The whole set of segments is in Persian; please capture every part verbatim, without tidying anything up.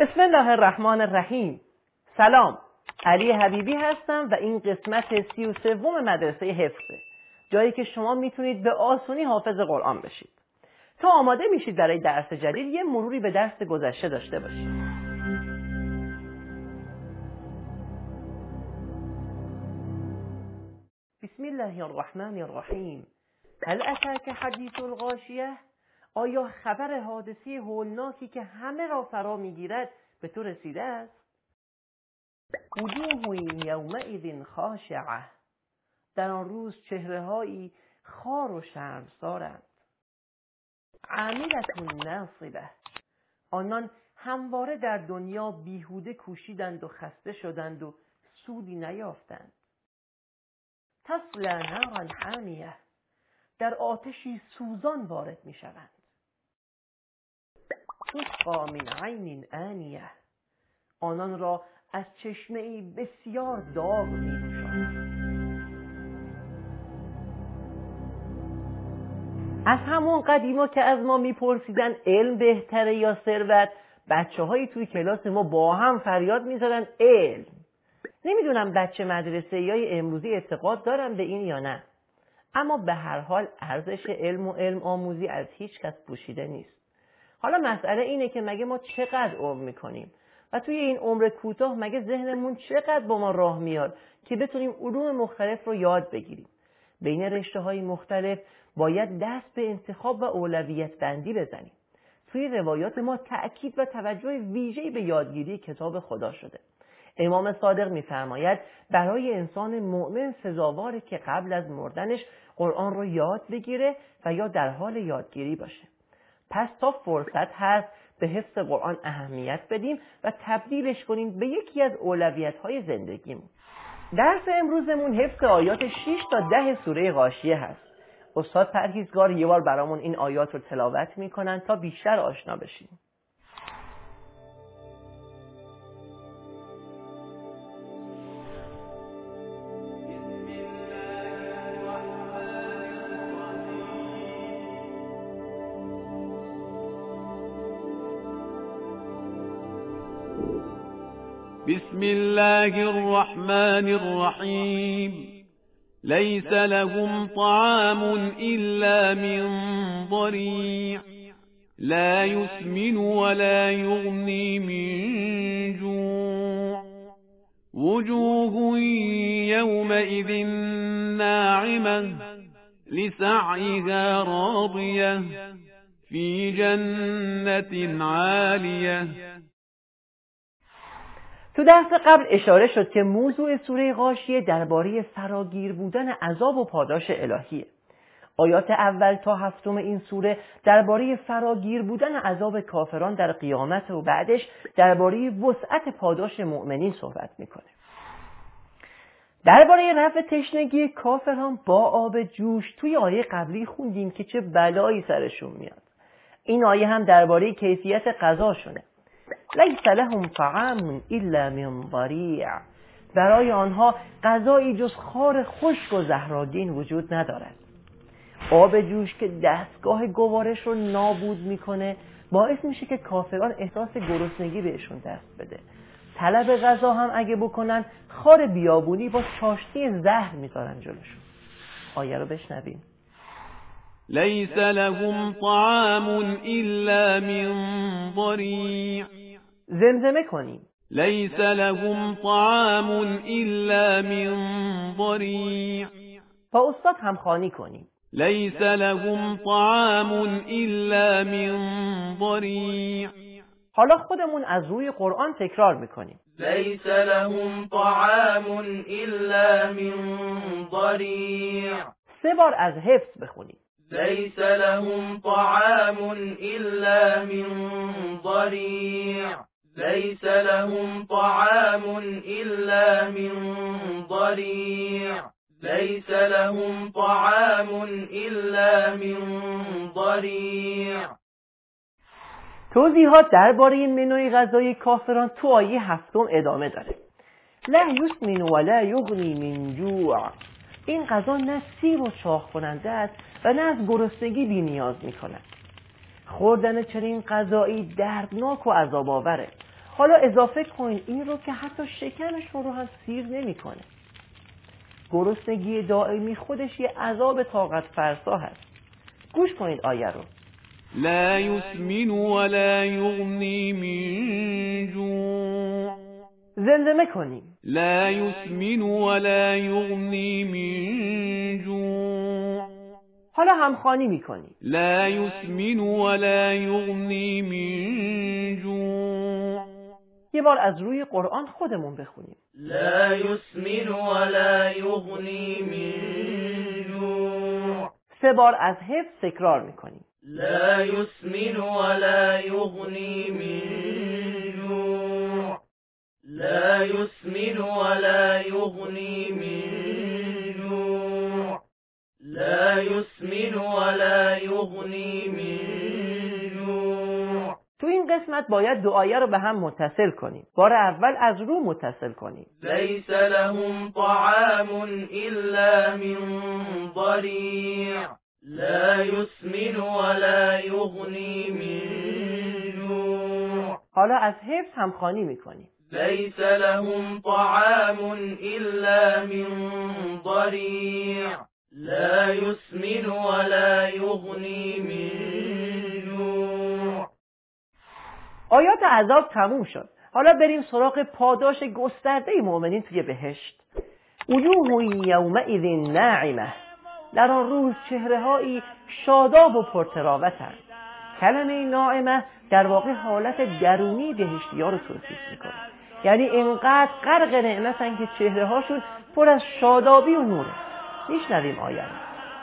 بسم الله الرحمن الرحیم. سلام، علی حبیبی هستم و این قسمت سی و سوم مدرسه حفظه، جایی که شما میتونید به آسونی حافظ قرآن بشید. تا آماده میشید برای درس جدید یه مروری به درس گذشته داشته باشید. بسم الله الرحمن الرحیم. هل اتاک حدیث الغاشیه؟ آیا خبر حادثه هولناکی که همه را فرا میگیرد به تو رسیده است؟ وجوه یومئذ خاشعه، در آن روز چهره‌هایی خار و شرمسارند. عاملة ناصبه، آنان همواره در دنیا بیهوده کوشیدند و خسته شدند و سودی نیافتند. تصلی نارا حامیه، در آتشی سوزان وارد می شوند. تسقی من عین آنیه، آنان را از چشمه‌ای بسیار داغ می نوشانند. از همون قدیما که از ما میپرسیدن علم بهتره یا ثروت، بچه هایی توی کلاس ما با هم فریاد میزدن علم. نمیدونم بچه مدرسه یا امروزی اعتقاد دارن به این یا نه، اما به هر حال ارزش علم و علم آموزی از هیچ کس پوشیده نیست. حالا مسئله اینه که مگه ما چقدر عمر میکنیم و توی این عمر کوتاه مگه ذهنمون چقدر با ما راه میاد که بتونیم علوم مختلف رو یاد بگیریم. بین رشته‌های مختلف باید دست به انتخاب و اولویت بندی بزنیم. توی روایات ما تأکید و توجه ویژه‌ای به یادگیری کتاب خدا شده. امام صادق می‌فرماید برای انسان مؤمن سزاواره که قبل از مردنش قرآن رو یاد بگیره و یا در حال یادگیری باشه. پس تا فرصت هست به حفظ قرآن اهمیت بدیم و تبدیلش کنیم به یکی از اولویت‌های زندگیمون. درس امروزمون حفظ آیات شش تا ده سوره غاشیه هست. استاد پرهیزگار یه بار برامون این آیات رو تلاوت میکنن تا بیشتر آشنا بشیم. بسم الله الرحمن الرحیم. ليس لهم طعام إلا من ضريع لا يسمن ولا يغني من جوع وجوه يومئذ ناعمة لسعيها راضية في جنة عالية. تو درس قبل اشاره شد که موضوع سوره غاشیه درباره فراگیر بودن عذاب و پاداش الهیه. آیات اول تا هفتم این سوره درباره فراگیر بودن عذاب کافران در قیامت و بعدش درباره وسعت پاداش مؤمنین صحبت میکنه. درباره رفع تشنگی کافران با آب جوش توی آیه قبلی خوندیم که چه بلایی سرشون میاد. این آیه هم درباره کیفیت غذاشونه. لیس لهم طعام الا من ضریع، برای آنها غذایی جز خار خشک و زهرآگین وجود ندارد. آب جوش که دستگاه گوارش رو نابود میکنه باعث میشه که کافران احساس گرسنگی بهشون دست بده. طلب غذا هم اگه بکنن خار بیابونی با چاشنی زهر میذارن جلوشون. آیه رو بشنویم. لیس لهم طعام الا من ضریع، زمزمه کنیم. لیس لهم طعام الا من ضریع. با استاد همخوانی کنیم. لیس لهم طعام الا من ضریع. حالا خودمون از روی قرآن تکرار میکنیم. لیس لهم طعام الا من ضریع. سه بار از حفظ بخونیم. لیس لهم طعام الا من ضریع. لیس لهم طعام الا من ضریع. لیس لهم طعام الا من ضریع. توضیحات درباره منوی غذای کافران تو آیه هفتم ادامه داره. لا یسمن ولا یغنی من جوع، این غذا نه سیر و چاق کننده است و نه از گرسنگی بی نیاز می کند. خوردن چنین غذایی دردناک و عذاب آوره. حالا اضافه کنید این رو که حتی شکمشون رو هم سیر نمیکنه. گرسنگی دائمی خودش یه عذاب طاقت فرسا هست. گوش کنید آیه رو. لا يسمن ولا يغني من جوع. زمزمه کنیم. لا يسمن ولا يغني من جوع. حالا همخوانی میکنیم. لا يسمن ولا يغني من جوع. یه بار از روی قرآن خودمون بخونیم. لا يسمن ولا يغني من جوع. سه بار از حفظ تکرار میکنیم. لا يسمن ولا يغني من جوع. لا يسمن ولا يغني من جوع. لا يسمن ولا يغني من جوع. تو این قسمت باید دو آیه رو به هم متصل کنیم. بار اول از رو متصل کنیم. ليس لهم طعام إلا من ضريع. لا يسمن ولا يغني من جوع. حالا از حفظ همخوانی میکنیم. ليس لهم طعام إلا من ضريع. لا يسمن ولا يغني من جوع. آیات عذاب تموم شد. حالا بریم سراغ پاداش گسترده مؤمنین توی بهشت. وجوه یومئذ ناعمه. در آن روز چهره‌هایی شاداب و پرتراوتند. کلمه ناعمه در واقع حالت درونی بهشتی‌ها رو توصیف میکنه. یعنی اینقدر غرق نعمتن که چهره‌هاشون پر از شادابی و نوره. میشنویم آیه رو.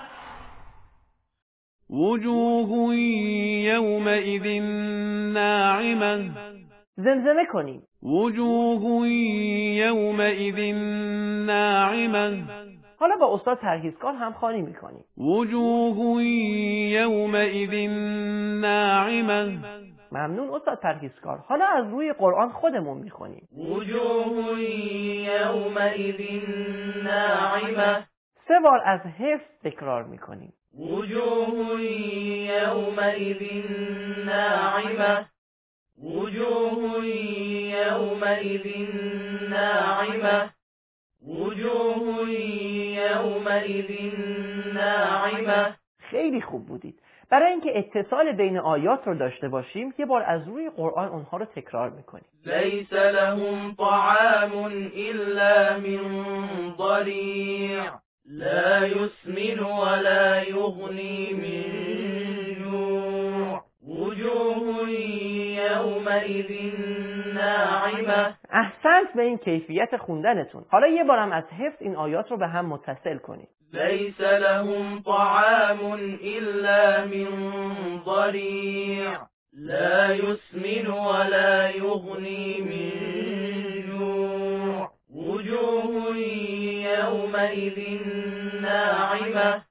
وجوه يومئذ ناعمة. زمزمه کنیم. وجوه يومئذ ناعمة. حالا با استاد پرهیزکار همخوانی میکنیم. وجوه يومئذ ناعمة. ممنون استاد پرهیزکار. حالا از روی قرآن خودمون میخونیم. وجوه يومئذ ناعمة. سه بار از حفظ تکرار میکنیم. وجوه يومئذ ناعمة. وجوه يومئذ ناعمة. وجوه يومئذ ناعمة. خیلی خوب بودید. برای اینکه اتصال بین آیات رو داشته باشیم یه بار از روی قرآن اونها رو تکرار میکنیم. ليس لهم طعام إلا من ضريع. لا يسمن ولا يغني من جوع. وجوه يومئذ ناعمة. احسنت به این کیفیت خوندنتون. حالا یه بارم از حفظ این آیات رو به هم متصل کنید. ليس لهم طعام إلا من ضريع. لا يسمن ولا يغني من جوع. وجوه يومئذ ناعمة.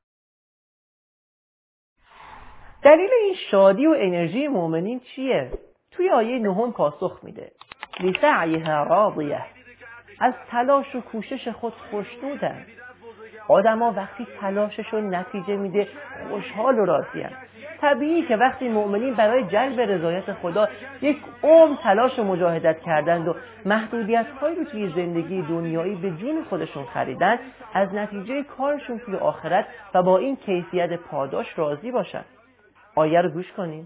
دلیل این شادی و انرژی مؤمنین چیه؟ توی آیه نهم پاسخ میده. لسعیها راضیه. از تلاش و کوشش خود خوشنودن. آدما وقتی تلاششون نتیجه میده خوشحال و راضی‌اند. طبیعی که وقتی مؤمنین برای جلب رضایت خدا یک عمر تلاش و مجاهدت کردند و محدودیت‌هایی رو توی زندگی دنیایی به جون خودشون خریدن، از نتیجه کارشون توی آخرت و با این کیفیت پاداش راضی باشن. آیه رو گوش کنیم.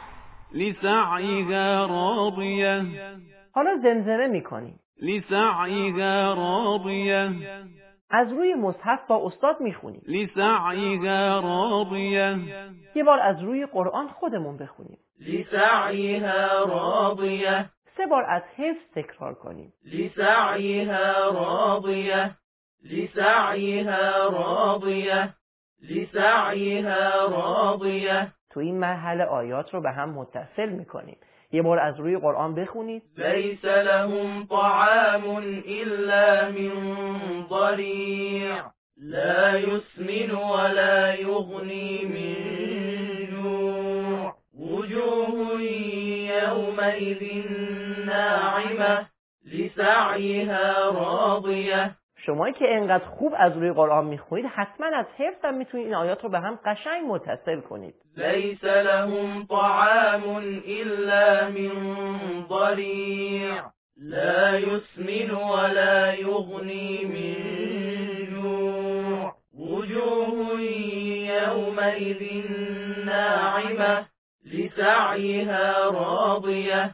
لسعیها راضیه. حالا زمزمه میکنیم. لسعیها راضیه. از روی مصحف با استاد میخونیم. لسعیها راضیه. یه بار از روی قرآن خودمون بخونیم. لسعیها راضیه. سه بار از حفظ تکرار کنیم. لسعیها راضیه. لسعیها راضیه. لسعیها راضیه. تو این مرحله آیات رو به هم متصل میکنیم. یه بار از روی قرآن بخونید. ليس لهم طعام إلا من ضريع. لا يسمن ولا يغني من جوع. وجوه يومئذ ناعمة. لسعيها راضية. شمایی که انقدر خوب از روی قرآن میخونید حتما از حفظ هم میتونید این آیات رو به هم قشنگ متصل کنید. لیس لهم طعام الا من ضریع لا یسمن ولا یغنی من جوع وجوه یومئذ ناعمة لسعیها راضیة.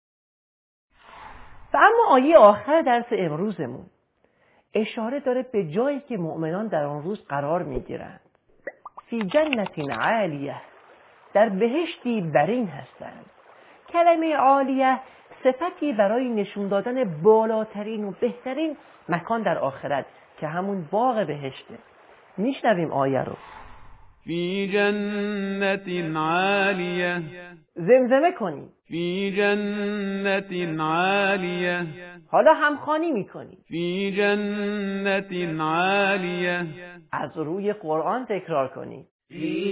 و اما آیه آخر درس امروزمون اشاره داره به جایی که مؤمنان در آن روز قرار میگیرند. فی جنت عالیه، در بهشتی برین هستند. کلمه عالیه صفتی برای نشون دادن بالاترین و بهترین مکان در آخرت که همون باغ بهشته. میشنویم آیه رو. فی جنت عالیه، زمزمه کنیم. فی جنت عالیه، حالا همخوانی میکنیم. فی جنت عالیه، از روی قرآن تکرار کنیم. فی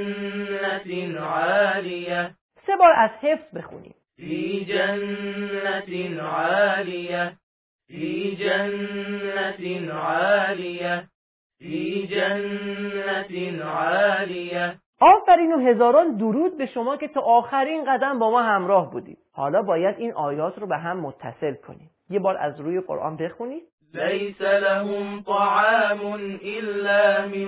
جنت عالیه، سه بار از حفظ بخونیم. فی جنت عالیه، فی جنت عالیه، فی جنت عالیه. آفرین و هزاران درود به شما که تا آخرین قدم با ما همراه بودید. حالا باید این آیات رو به هم متصل کنیم. یه بار از روی قرآن بخونید. لیس لهم طعام الا من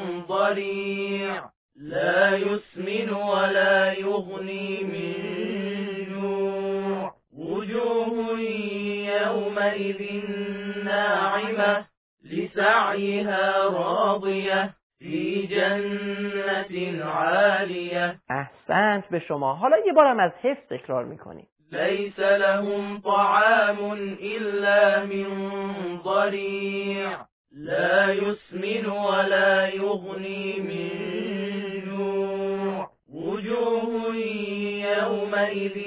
ضریع لا یسمن ولا یغنی من جوع وجوه یومئذ ناعمة لسعیها راضیة فی جنت عالیه. احسنت به شما. حالا یه بارم از حفظ تکرار میکنیم. لیس لهم طعام الا من ضریع لا یسمن ولا یغنی من جوع وجوه یومئذ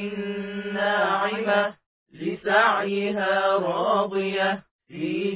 ناعمة لسعیها راضیة فی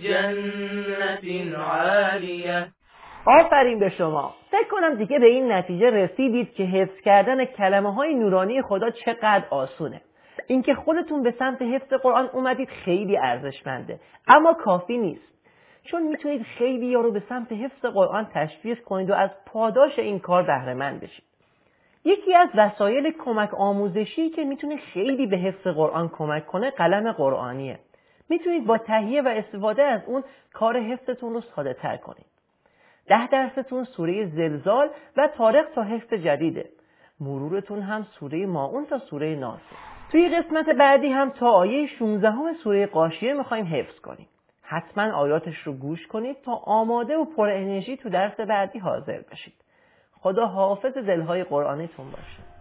جنت عالیه. آفرین به شما. فکر کنم دیگه به این نتیجه رسیدید که حفظ کردن کلمه های نورانی خدا چقدر آسونه. اینکه خودتون به سمت حفظ قرآن اومدید خیلی ارزشمنده، اما کافی نیست. چون میتونید خیلی ها رو به سمت حفظ قرآن تشویق کنید و از پاداش این کار بهره مند بشید. یکی از وسایل کمک آموزشی که میتونه خیلی به حفظ قرآن کمک کنه قلم قرآنیه. میتونید با تهیه و استفاده از اون کار حفظتون رو ساده تر کنید. ده درستون سوره زلزال و طارق تا حفظ جدیده. مرورتون هم سوره ماعون تا سوره ناس. توی قسمت بعدی هم تا آیه شانزده هم سوره غاشیه میخوایم حفظ کنیم. حتما آیاتش رو گوش کنید تا آماده و پر انرژی تو درس بعدی حاضر بشید. خدا حافظ دلهای قرآنیتون باشه.